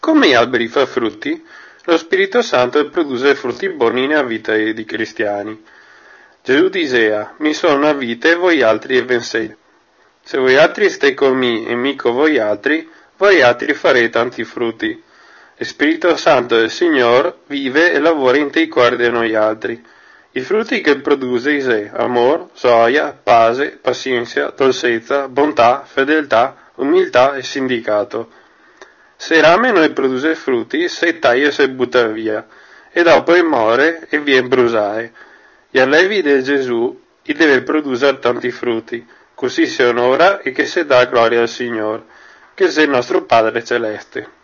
Come gli alberi fa frutti, lo Spirito Santo produce frutti buoni nella vita di cristiani. Gesù diceva, mi sono una vita e voi altri e vencete. Se voi altri state con me e mi con voi altri farete tanti frutti. Lo Spirito Santo del Signore vive e lavora in te cuori di noi altri. I frutti che produce è amore, gioia, pace, pazienza, dolcezza, bontà, fedeltà, umiltà e sindicato. Se il rame non produce frutti, si taglia e si butta via, e dopo muore e viene bruciare. E all'evi di Gesù, il deve produrre tanti frutti, così si onora e che si dà gloria al Signore, che è il nostro Padre Celeste.